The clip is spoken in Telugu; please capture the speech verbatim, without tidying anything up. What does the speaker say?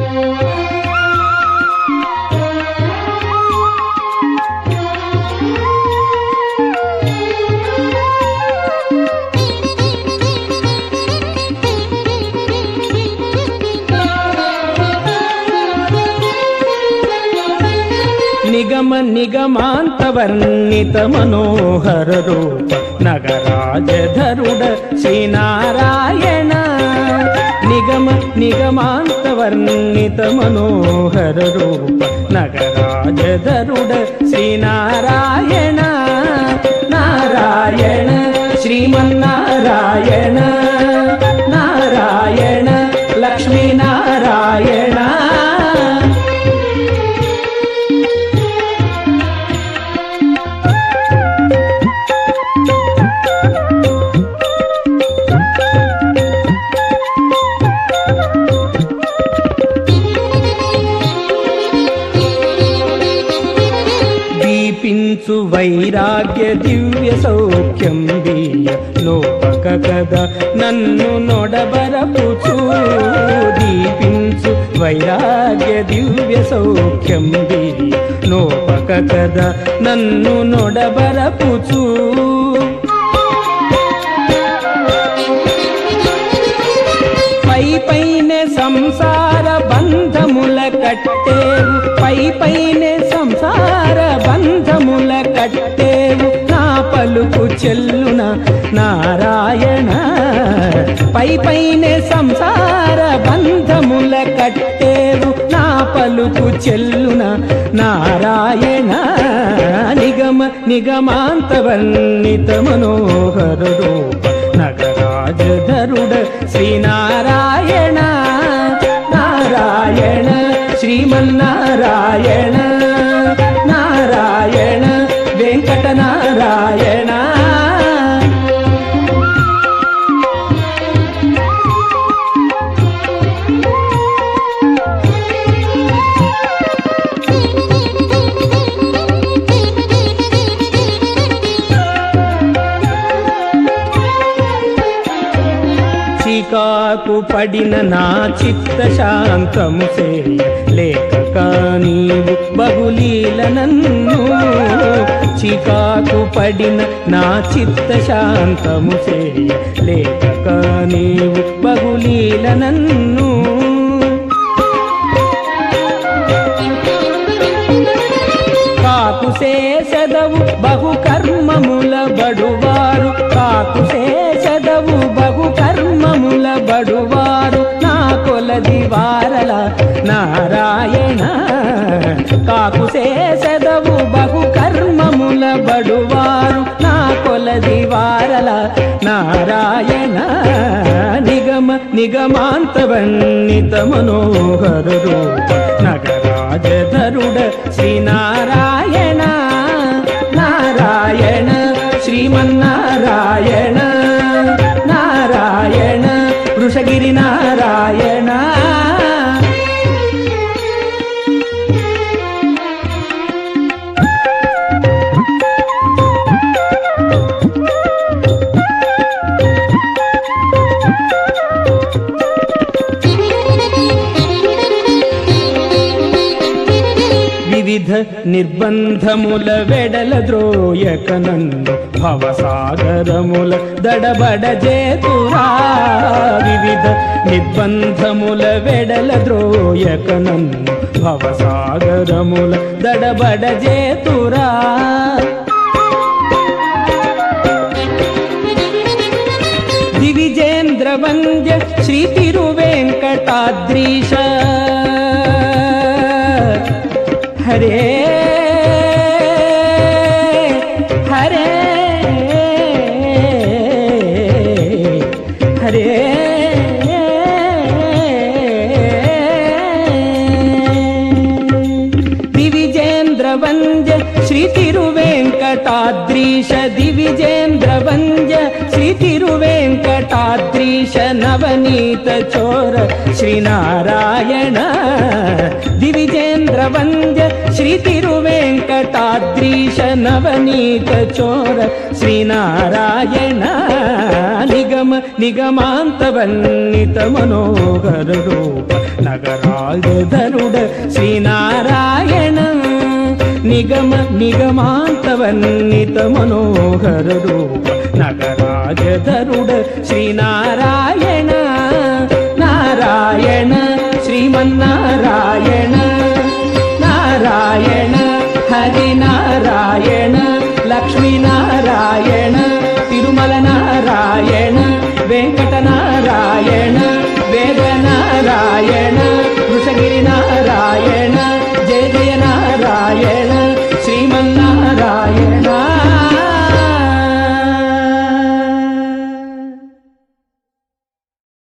నిగమ నిగమాంతవర్ణిత మనోహర రూప నగరాజధరుడ శ్రీనారాయణ. నిగమ నిగమాంతవర్ణిత మనోహర రూప నగరాజధరుడ శ్రీనారాయణ. నారాయణ శ్రీమన్నారాయణ నారాయణ లక్ష్మీనారాయణ. దీపించు వైరాగ్య దివ్య సౌఖ్యం దీయ లోపక కదా నన్ను నొడబరపుచు. దీపించు వైరాగ్య దివ్య సౌఖ్యం దీయ లోపక కదా నన్ను నొడబరపుచు. పై పైన సంసార బంధముల కట్టేవు పై పైన సంసార బంధముల కట్టేవు నా పలుకు చెల్లున నారాయణ. పై పైన సంసార బంధముల కట్టేవు నా పలుకు చెల్లున నారాయణ. నిగమ నిగమాంతవర్ణిత మనోహర రూప నగరాజధరుడ శ్రీనారాయణ. నారాయణ శ్రీమన్నారాయణ నారాయణ వెంకటనారాయణ. చికాకు పడిన నా చిత్త శాంతము చేయ లేక నీవు బహులీల నన్ను. చికాకు పడిన నా చిత్త శాంతము చేయ లేక నీవు బహులీల నన్ను. కాకు శేషదవు బహు కర్మముల బడువారు కాకు శేషదవు బహు కర్మముల బడువారు నా కొలది వారల నారాయణ. కాకు శేషదవు బహు కర్మముల బడువారు నా కొలది వారల నారాయణ. నిగమ నిగమాంతవర్ణిత మనోహర రూప నగరాజధరుడ శ్రీనారాయణ. నారాయణ శ్రీమన్నారాయణ నారాయణ వృషగిరి నారాయణ. వివిధ నిర్బంధముల వెడల ద్రోయక నన్ను భవసాగరముల దడబడ జేతురా. వివిధ నిర్బంధముల వెడల ద్రోయక నన్ను భవసాగరముల దడబడ జేతురా. దివిజేంద్ర వంద్య శ్రీ తిరువేంకటాద్రీశ హరే హరే హరే. దివిజేంద్ర వంద్య శ్రీ తిరువేంకటాద్రీశ దివిజేంద్ర వంద్య శ్రీ తిరువేంకటాద్రీశ నవనీత చోర శ్రీనారాయణ. దివిజేంద్ర వంద్య శ్రీ తిరువేంకటాద్రీశ నవనీత చోర శ్రీనారాయణ. నిగమ నిగమాంతవన్నిత మనోహర రూప నగరాజధరుడ శ్రీనారాయణ నిగమ నిగమాంతవన్నిత మనోహర రూప నగరాజధరుడ శ్రీనారాయణ నారాయణ శ్రీమన్నారాయణ నారాయణ హరి నారాయణ లక్ష్మీనారాయణ తిరుమల నారాయణ వెంకట నారాయణ వేద నారాయణ వృషగిరి నారాయణ